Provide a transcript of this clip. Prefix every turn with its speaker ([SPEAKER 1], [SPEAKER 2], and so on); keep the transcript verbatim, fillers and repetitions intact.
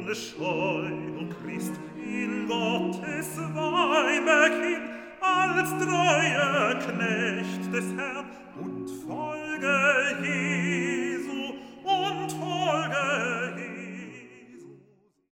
[SPEAKER 1] ohne Scheu, o Christ, in Gottes Weiberkind, als treuer Knecht des Herrn und Feuer